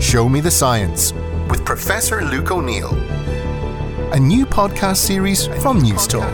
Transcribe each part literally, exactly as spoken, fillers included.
Show Me the Science with Professor Luke O'Neill, a new podcast series from Newstalk.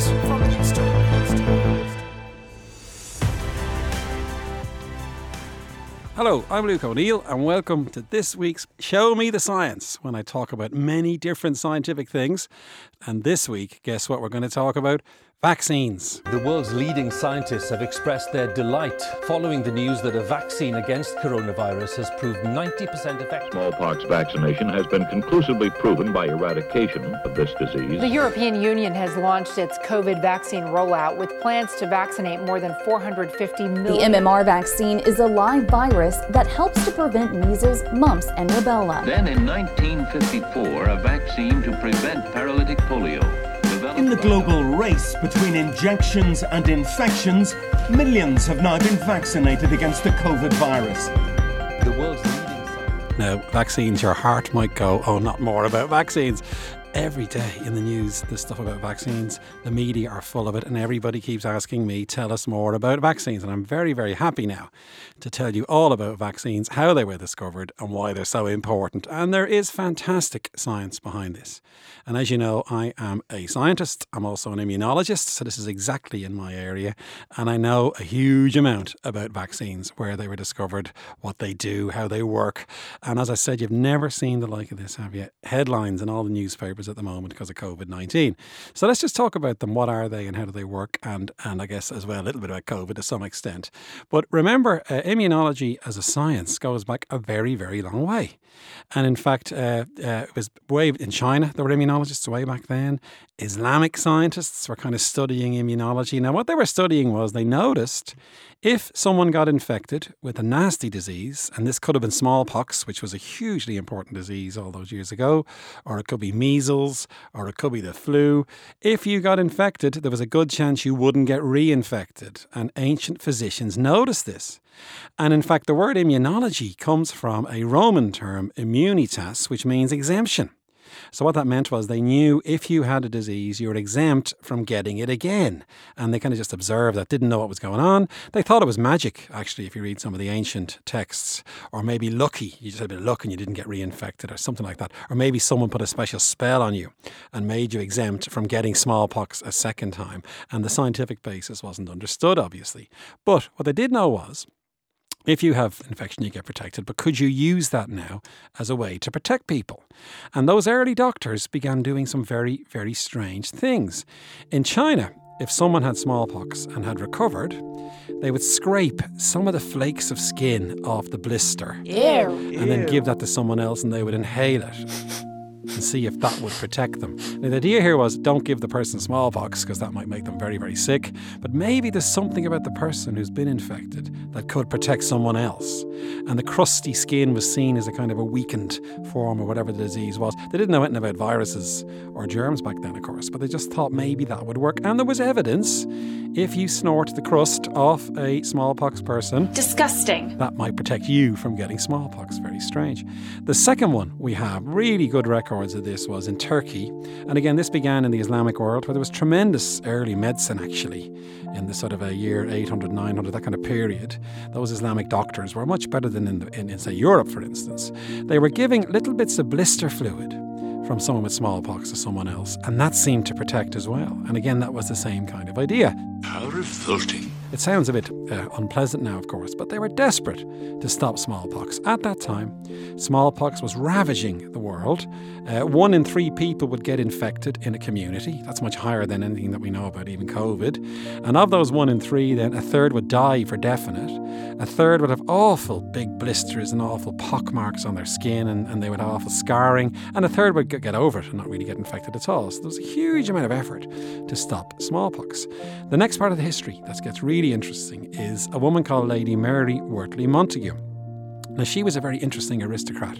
Hello, I'm Luke O'Neill and welcome to this week's Show Me the Science, when I talk about many different scientific things. And this week, guess what we're going to talk about? Vaccines. The world's leading scientists have expressed their delight following the news that a vaccine against coronavirus has proved ninety percent effective. Smallpox vaccination has been conclusively proven by eradication of this disease. The European Union has launched its COVID vaccine rollout with plans to vaccinate more than four hundred fifty million. The M M R vaccine is a live virus that helps to prevent measles, mumps, and rubella. Then in nineteen fifty-four, a vaccine to prevent paralytic polio. In the global race between injections and infections, millions have now been vaccinated against the COVID virus. The world's leading scientists. Now, vaccines, your heart might go, oh, not more about vaccines. Every day in the news, there's stuff about vaccines. The media are full of it, and everybody keeps asking me, tell us more about vaccines. And I'm very, very happy now to tell you all about vaccines, how they were discovered, and why they're so important. And there is fantastic science behind this. And as you know, I am a scientist. I'm also an immunologist, so this is exactly in my area. And I know a huge amount about vaccines, where they were discovered, what they do, how they work. And as I said, you've never seen the like of this, have you? Headlines in all the newspapers at the moment because of COVID nineteen. So let's just talk about them. What are they and how do they work? And and I guess as well a little bit about COVID to some extent. But remember, uh, immunology as a science goes back a very, very long way. And in fact, uh, uh, it was way in China, there were immunologists way back then. Islamic scientists were kind of studying immunology. Now, what they were studying was they noticed if someone got infected with a nasty disease, and this could have been smallpox, which was a hugely important disease all those years ago, or it could be measles, or it could be the flu. If you got infected, there was a good chance you wouldn't get reinfected. And ancient physicians noticed this. And in fact, the word immunology comes from a Roman term, immunitas, which means exemption. So what that meant was they knew if you had a disease, you were exempt from getting it again. And they kind of just observed that, didn't know what was going on. They thought it was magic, actually, if you read some of the ancient texts. Or maybe lucky, you just had a bit of luck and you didn't get reinfected or something like that. Or maybe someone put a special spell on you and made you exempt from getting smallpox a second time. And the scientific basis wasn't understood, obviously. But what they did know was, if you have infection, you get protected. But could you use that now as a way to protect people? And those early doctors began doing some very, very strange things. In China, if someone had smallpox and had recovered, they would scrape some of the flakes of skin off the blister. Ew. And then give that to someone else and they would inhale it and see if that would protect them. Now, the idea here was don't give the person smallpox because that might make them very, very sick. But maybe there's something about the person who's been infected that could protect someone else. And the crusty skin was seen as a kind of a weakened form of whatever the disease was. They didn't know anything about viruses or germs back then, of course, but they just thought maybe that would work. And there was evidence if you snort the crust off a smallpox person, disgusting, that might protect you from getting smallpox. Very strange. The second one we have, really good records of this, was in Turkey. And again, this began in the Islamic world, where there was tremendous early medicine, actually, in the sort of a year eight hundred, nine hundred, that kind of period. Those Islamic doctors were much better than in, the, in, in say, Europe, for instance. They were giving little bits of blister fluid from someone with smallpox to someone else, and that seemed to protect as well. And again, that was the same kind of idea. How revolting. It sounds a bit uh, unpleasant now, of course, but they were desperate to stop smallpox. At that time, smallpox was ravaging the world. Uh, one in three people would get infected in a community. That's much higher than anything that we know about, even COVID. And of those one in three, then a third would die for definite. A third would have awful big blisters and awful pock marks on their skin, and, and they would have awful scarring. And a third would get over it and not really get infected at all. So there was a huge amount of effort to stop smallpox. The next part of the history that gets really interesting is a woman called Lady Mary Wortley Montagu. Now, she was a very interesting aristocrat,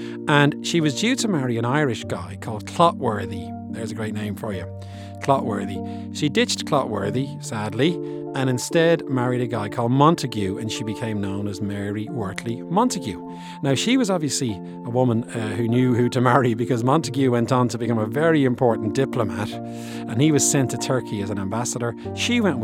and she was due to marry an Irish guy called Clotworthy. There's a great name for you. Clotworthy. She ditched Clotworthy, sadly, and instead married a guy called Montagu, and she became known as Mary Wortley Montagu. Now, she was obviously a woman uh, who knew who to marry, because Montagu went on to become a very important diplomat, and he was sent to Turkey as an ambassador. She went with him.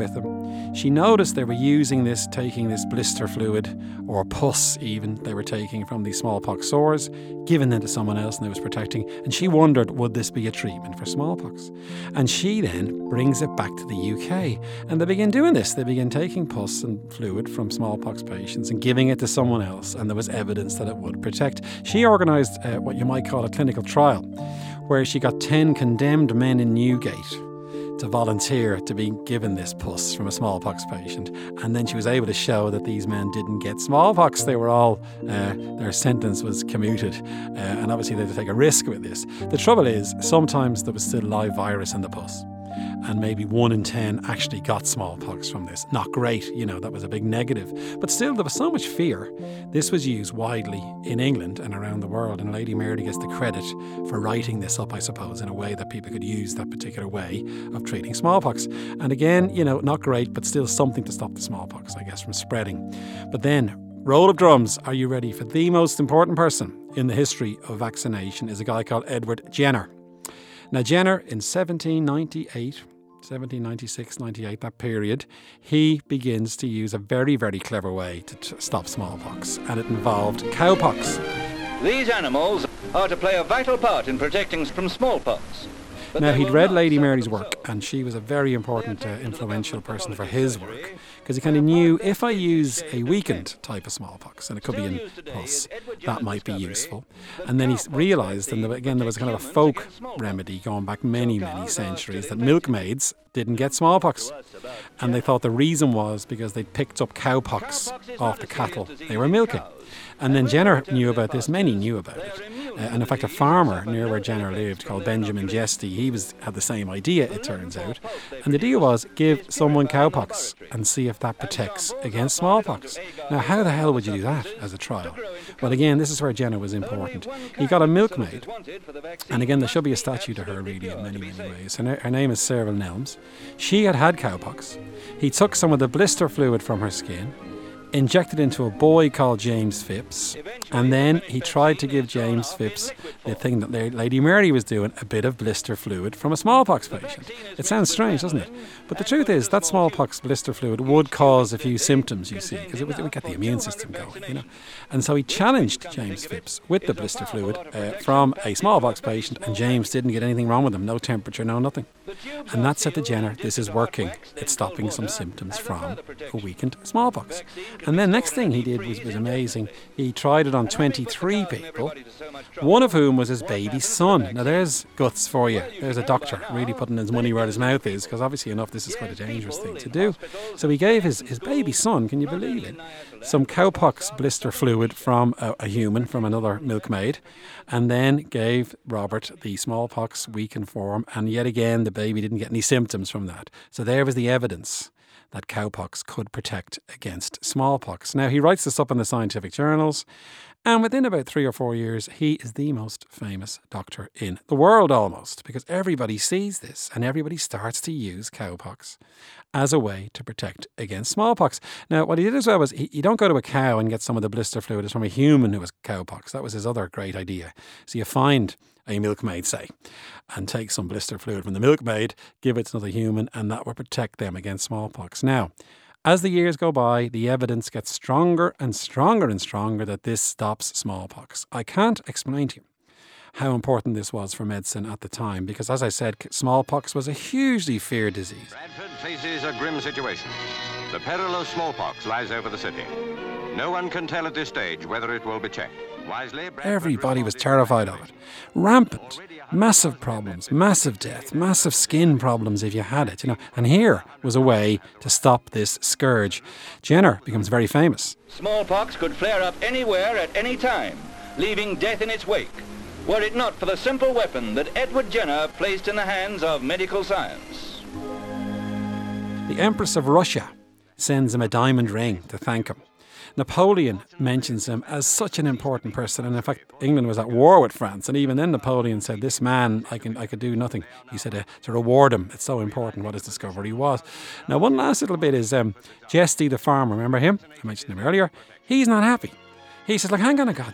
She noticed they were using this, taking this blister fluid, or pus even, they were taking from these smallpox sores, giving them to someone else and they was protecting. And she wondered, would this be a treatment for smallpox? And she then brings it back to the U K. And they begin doing this. They begin taking pus and fluid from smallpox patients and giving it to someone else. And there was evidence that it would protect. She organised uh, what you might call a clinical trial, where she got ten condemned men in Newgate to volunteer to be given this pus from a smallpox patient, and then she was able to show that these men didn't get smallpox. They were all, uh, their sentence was commuted, uh, and obviously they had to take a risk with this. The trouble is, sometimes there was still live virus in the pus, and maybe one in ten actually got smallpox from this. Not great, you know, that was a big negative. But still, there was so much fear. This was used widely in England and around the world, and Lady Mary gets the credit for writing this up, I suppose, in a way that people could use that particular way of treating smallpox. And again, you know, not great, but still something to stop the smallpox, I guess, from spreading. But then, roll of drums, are you ready for the most important person in the history of vaccination? Is a guy called Edward Jenner. Now, Jenner, in seventeen ninety-eight, seventeen ninety-six, ninety-eight, that period, he begins to use a very, very clever way to t- stop smallpox, and it involved cowpox. These animals are to play a vital part in protecting us from smallpox. Now, he'd read Lady Mary's work, and she was a very important, uh, influential person for his work, because he kind of knew if I use a weakened type of smallpox, and it could be in pus, that might be useful. And then he realised, and again, there was kind of a folk remedy going back many, many centuries, that milkmaids didn't get smallpox. And they thought the reason was because they'd picked up cowpox off the cattle they were milking. And then Jenner knew about this, many knew about it. Uh, and in fact, a farmer near where Jenner lived called Benjamin Jesty, he was had the same idea, it turns out. And the deal was, give someone cowpox and see if that protects against smallpox. Now, how the hell would you do that as a trial? Well, again, this is where Jenner was important. He got a milkmaid, and again, there should be a statue to her, really, in many, many ways. Her, her name is Sarah Nelms. She had had cowpox. He took some of the blister fluid from her skin, injected into a boy called James Phipps, and then he tried to give James Phipps the thing that Lady Mary was doing, a bit of blister fluid from a smallpox patient. It sounds strange, doesn't it? But the truth is that smallpox blister fluid would cause a few symptoms, you see, because it, it would get the immune system going, you know. And so he challenged James Phipps with the blister fluid uh, from a smallpox patient, and James didn't get anything wrong with him, no temperature, no nothing. And that said to Jenner, this is working. It's stopping some symptoms from a weakened smallpox. And then next thing he did was, was amazing. He tried it on twenty-three people, one of whom was his baby son. Now there's guts for you. There's a doctor really putting his money where his mouth is, because obviously enough this is quite a dangerous thing to do. So he gave his, his baby son, can you believe it, some cowpox blister fluid from a, a human, from another milkmaid, and then gave Robert the smallpox weakened form, and yet again the baby didn't get any symptoms from that. So there was the evidence that cowpox could protect against smallpox. Now, he writes this up in the scientific journals, and within about three or four years, he is the most famous doctor in the world almost, because everybody sees this and everybody starts to use cowpox as a way to protect against smallpox. Now, what he did as well was, he, you don't go to a cow and get some of the blister fluid. It's from a human who has cowpox. That was his other great idea. So you find a milkmaid, say, and take some blister fluid from the milkmaid, give it to another human, and that will protect them against smallpox. Now, as the years go by, the evidence gets stronger and stronger and stronger that this stops smallpox. I can't explain to you how important this was for medicine at the time, because as I said, smallpox was a hugely feared disease. Bradford faces a grim situation. The peril of smallpox lies over the city. No one can tell at this stage whether it will be checked. Wisely, everybody was terrified of it. Rampant, massive problems, massive death, massive skin problems if you had it, you know. And here was a way to stop this scourge. Jenner becomes very famous. Smallpox could flare up anywhere at any time, leaving death in its wake, were it not for the simple weapon that Edward Jenner placed in the hands of medical science. The Empress of Russia sends him a diamond ring to thank him. Napoleon mentions him as such an important person, and in fact England was at war with France, and even then Napoleon said, this man, I can I could do nothing. He said uh, to reward him, it's so important what his discovery was. Now one last little bit is um, Jesty the farmer, remember him? I mentioned him earlier. He's not happy. He says, like, hang on a goddamn minute.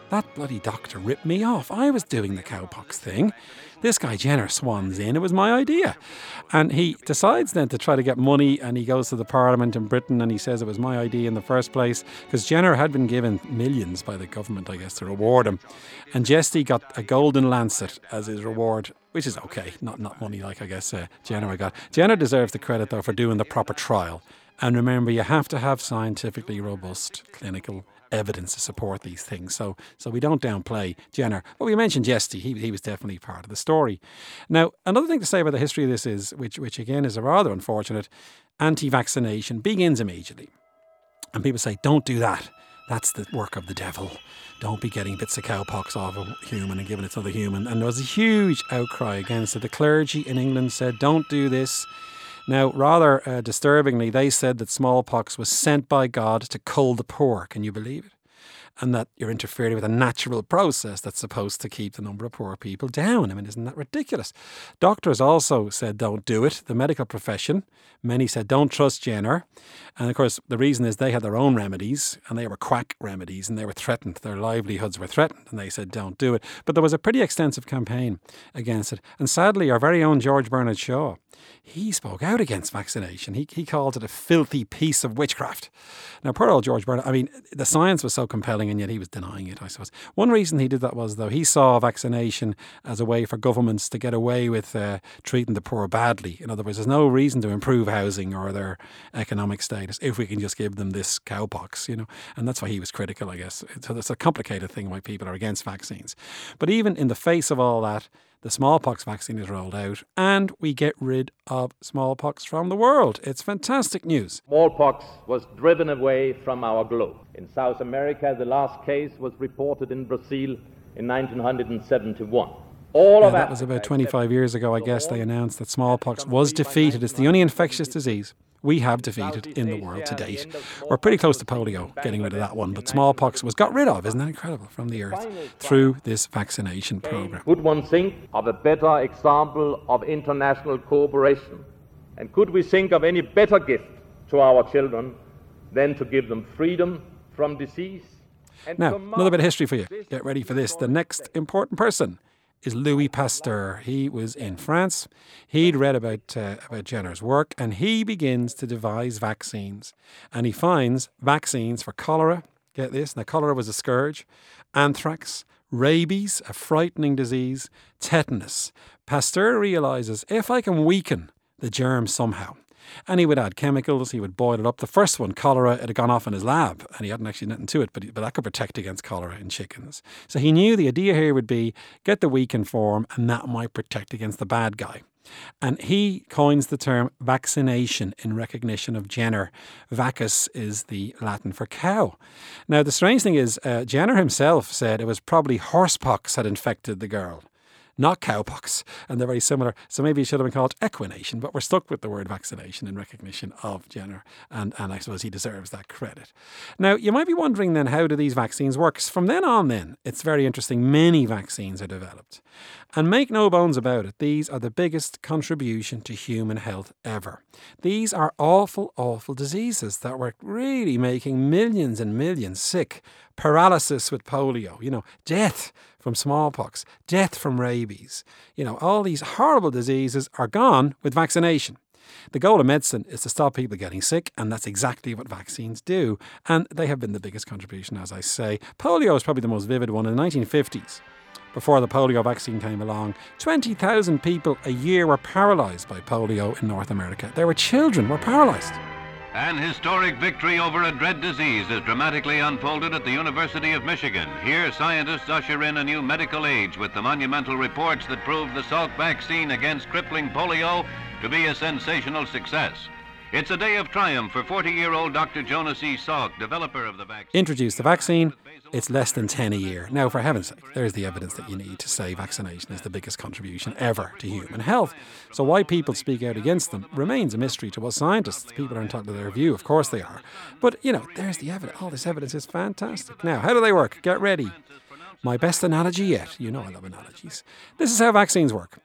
that bloody doctor ripped me off. I was doing the cowpox thing. This guy Jenner swans in. It was my idea. And he decides then to try to get money, and he goes to the Parliament in Britain and he says it was my idea in the first place, because Jenner had been given millions by the government, I guess, to reward him. And Jesty got a golden lancet as his reward, which is okay. Not not money like, I guess, uh, Jenner got. Jenner deserves the credit, though, for doing the proper trial. And remember, you have to have scientifically robust clinical evidence to support these things. So so we don't downplay Jenner. But we mentioned Jesty. He, he was definitely part of the story. Now, another thing to say about the history of this is, which, which again is a rather unfortunate, anti-vaccination begins immediately. And people say, don't do that. That's the work of the devil. Don't be getting bits of cowpox off a human and giving it to the human. And there was a huge outcry against it. The clergy in England said, don't do this. Now, rather uh, disturbingly, they said that smallpox was sent by God to cull the poor. Can you believe it? And that you're interfering with a natural process that's supposed to keep the number of poor people down. I mean, isn't that ridiculous? Doctors also said don't do it. The medical profession, many said don't trust Jenner. And of course, the reason is they had their own remedies, and they were quack remedies, and they were threatened. Their livelihoods were threatened, and they said don't do it. But there was a pretty extensive campaign against it. And sadly, our very own George Bernard Shaw, he spoke out against vaccination. He he called it a filthy piece of witchcraft. Now, poor old George Bernard, I mean, the science was so compelling, and yet he was denying it, I suppose. One reason he did that was, though, he saw vaccination as a way for governments to get away with uh, treating the poor badly. In other words, there's no reason to improve housing or their economic status if we can just give them this cowpox, you know. And that's why he was critical, I guess. So it's a complicated thing why people are against vaccines. But even in the face of all that, the smallpox vaccine is rolled out and we get rid of smallpox from the world. It's fantastic news. Smallpox was driven away from our globe. In South America, the last case was reported in Brazil in nineteen seventy-one. All yeah, of that was about twenty-five years ago, I guess. They announced that smallpox was defeated. It's the only infectious disease we have defeated in the world to date. We're pretty close to polio, getting rid of that one, but smallpox was got rid of, isn't that incredible, from the earth through this vaccination program. Could one think of a better example of international cooperation? And could we think of any better gift to our children than to give them freedom from disease? Now, another bit of history for you. Get ready for this. The next important person is Louis Pasteur. He was in France. He'd read about uh, about Jenner's work, and he begins to devise vaccines. And he finds vaccines for cholera. Get this, now cholera was a scourge. Anthrax, rabies, a frightening disease, tetanus. Pasteur realises, if I can weaken the germ somehow, and he would add chemicals, he would boil it up. The first one, cholera, it had gone off in his lab and he hadn't actually nothing to it, but, but that could protect against cholera in chickens. So he knew the idea here would be get the weakened form and that might protect against the bad guy. And he coins the term vaccination in recognition of Jenner. Vacus is the Latin for cow. Now, the strange thing is, uh, Jenner himself said it was probably horsepox had infected the girl, not cowpox, and they're very similar. So maybe it should have been called equination, but we're stuck with the word vaccination in recognition of Jenner, and, and I suppose he deserves that credit. Now, you might be wondering then, how do these vaccines work? From then on then, it's very interesting. Many vaccines are developed. And make no bones about it, these are the biggest contribution to human health ever. These are awful, awful diseases that were really making millions and millions sick. Paralysis with polio, you know, death from smallpox, death from rabies. You know, all these horrible diseases are gone with vaccination. The goal of medicine is to stop people getting sick, and that's exactly what vaccines do. And they have been the biggest contribution, as I say. Polio is probably the most vivid one. In the nineteen fifties, before the polio vaccine came along, twenty thousand people a year were paralysed by polio in North America. There were children were paralysed. An historic victory over a dread disease is dramatically unfolded at the University of Michigan. Here, scientists usher in a new medical age with the monumental reports that prove the Salk vaccine against crippling polio to be a sensational success. It's a day of triumph for forty-year-old Doctor Jonas E. Salk, developer of the vaccine. Introduce the vaccine, it's less than ten a year. Now, for heaven's sake, there's the evidence that you need to say vaccination is the biggest contribution ever to human health. So why people speak out against them remains a mystery to us scientists. People are entitled to their view, of course they are. But, you know, there's the evidence. All this evidence is fantastic. Now, how do they work? Get ready. My best analogy yet. You know I love analogies. This is how vaccines work.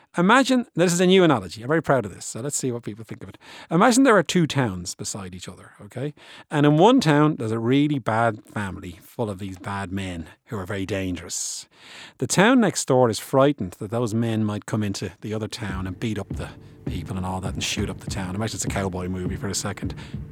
Imagine, this is a new analogy, I'm very proud of this, so let's see what people think of it. Imagine there are two towns beside each other, okay? And in one town, there's a really bad family full of these bad men who are very dangerous. The town next door is frightened that those men might come into the other town and beat up the people and all that and shoot up the town. Imagine it's a cowboy movie for a second.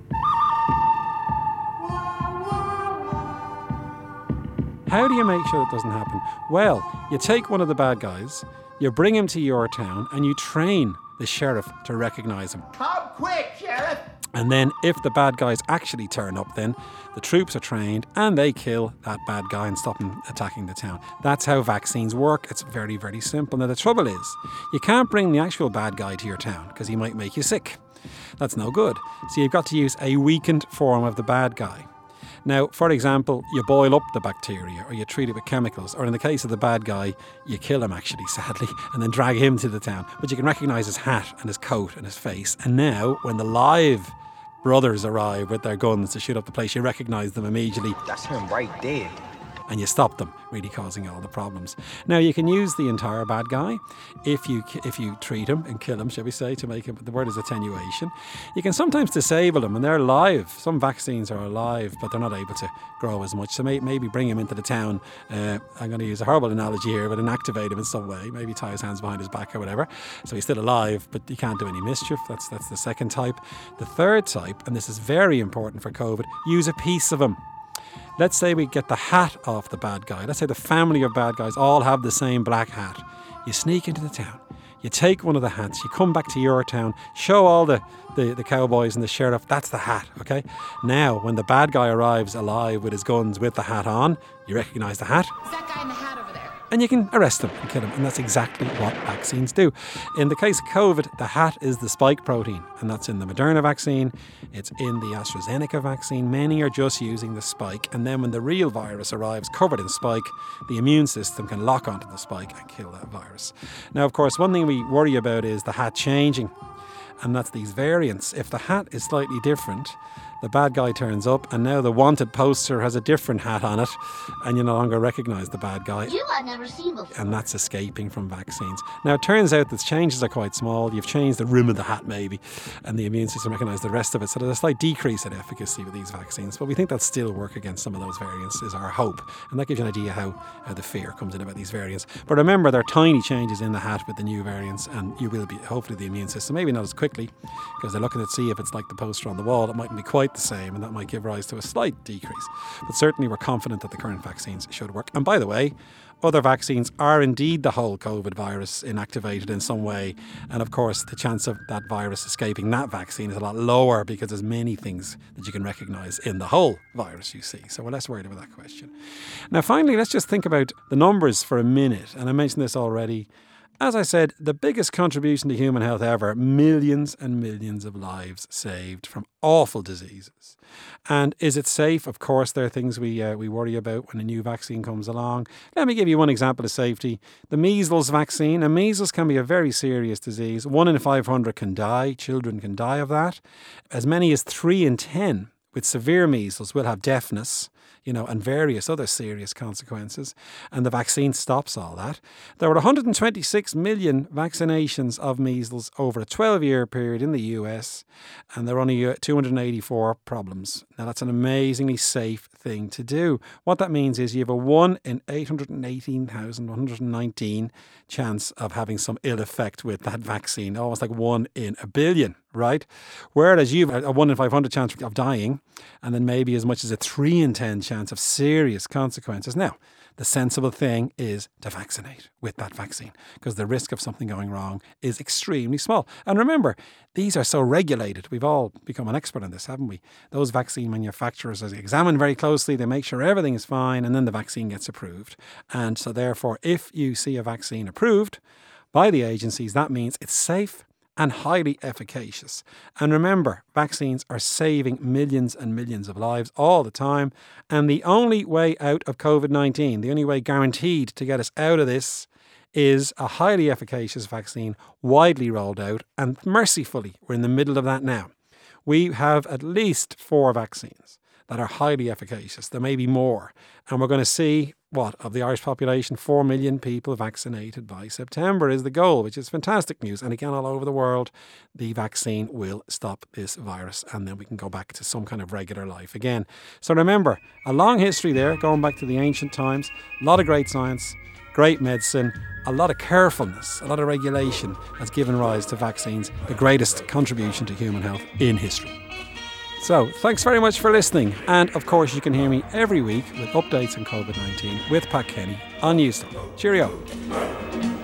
How do you make sure it doesn't happen? Well, you take one of the bad guys, you bring him to your town and you train the sheriff to recognise him. Come quick, Sheriff! And then if the bad guys actually turn up, then the troops are trained and they kill that bad guy and stop him attacking the town. That's how vaccines work. It's very, very simple. Now the trouble is, you can't bring the actual bad guy to your town because he might make you sick. That's no good. So you've got to use a weakened form of the bad guy. Now, for example, you boil up the bacteria or you treat it with chemicals, or in the case of the bad guy, you kill him actually, sadly, and then drag him to the town. But you can recognise his hat and his coat and his face. And now, when the live brothers arrive with their guns to shoot up the place, you recognise them immediately. That's him right there. And you stop them, really causing all the problems. Now, you can use the entire bad guy if you if you treat him and kill him, shall we say, to make him, the word is attenuation. You can sometimes disable them, and they're alive. Some vaccines are alive, but they're not able to grow as much. So may, maybe bring him into the town. Uh, I'm going to use a horrible analogy here, but inactivate him in some way. Maybe tie his hands behind his back or whatever. So he's still alive, but he can't do any mischief. That's, that's the second type. The third type, and this is very important for COVID, use a piece of him. Let's say we get the hat off the bad guy. Let's say the family of bad guys all have the same black hat. You sneak into the town. You take one of the hats. You come back to your town. Show all the, the, the cowboys and the sheriff. That's the hat, okay? Now, when the bad guy arrives alive with his guns with the hat on, you recognise the hat. Is that guy in the hat over there? And you can arrest him and kill him. And that's exactly what vaccines do. In the case of COVID, the hat is the spike protein. And that's in the Moderna vaccine. It's in the AstraZeneca vaccine. Many are just using the spike. And then when the real virus arrives covered in spike, the immune system can lock onto the spike and kill that virus. Now, of course, one thing we worry about is the hat changing. And that's these variants. If the hat is slightly different, the bad guy turns up and now the wanted poster has a different hat on it and you no longer recognise the bad guy. You I've never seen before. And that's escaping from vaccines. Now it turns out that changes are quite small. You've changed the rim of the hat maybe and the immune system recognises the rest of it. So there's a slight decrease in efficacy with these vaccines. But we think that still work against some of those variants is our hope. And that gives you an idea how, how the fear comes in about these variants. But remember, there are tiny changes in the hat with the new variants and you will be, hopefully the immune system, maybe not as quickly because they're looking to see if it's like the poster on the wall. It mightn't be quite the same and that might give rise to a slight decrease. But certainly we're confident that the current vaccines should work. And by the way, other vaccines are indeed the whole COVID virus inactivated in some way. And of course, the chance of that virus escaping that vaccine is a lot lower because there's many things that you can recognise in the whole virus you see. So we're less worried about that question. Now, finally, let's just think about the numbers for a minute. And I mentioned this already. As I said, the biggest contribution to human health ever, millions and millions of lives saved from awful diseases. And is it safe? Of course, there are things we uh, we worry about when a new vaccine comes along. Let me give you one example of safety. The measles vaccine. And measles can be a very serious disease. One in five hundred can die. Children can die of that. As many as three in ten with severe measles will have deafness, you know, and various other serious consequences. And the vaccine stops all that. There were one hundred twenty-six million vaccinations of measles over a twelve-year period in the U S, and there were only two hundred eighty-four problems. Now, that's an amazingly safe thing to do. What that means is you have a one in eight hundred eighteen thousand one hundred nineteen chance of having some ill effect with that vaccine, almost like one in a billion, right? Whereas you've a one in five hundred chance of dying, and then maybe as much as a three in ten chance of serious consequences. Now, the sensible thing is to vaccinate with that vaccine because the risk of something going wrong is extremely small. And remember, these are so regulated. We've all become an expert on this, haven't we? Those vaccine manufacturers are examined very closely. They make sure everything is fine and then the vaccine gets approved. And so therefore, if you see a vaccine approved by the agencies, that means it's safe and highly efficacious. And remember, vaccines are saving millions and millions of lives all the time. And the only way out of COVID nineteen, the only way guaranteed to get us out of this, is a highly efficacious vaccine, widely rolled out. And mercifully, we're in the middle of that now. We have at least four vaccines that are highly efficacious. There may be more. And we're going to see, what, of the Irish population, four million people vaccinated by September is the goal, which is fantastic news. And again, all over the world, the vaccine will stop this virus and then we can go back to some kind of regular life again. So remember, a long history there, going back to the ancient times, a lot of great science, great medicine, a lot of carefulness, a lot of regulation has given rise to vaccines, the greatest contribution to human health in history. So, thanks very much for listening. And of course, you can hear me every week with updates on COVID nineteen with Pat Kenny on Newstalk. Cheerio.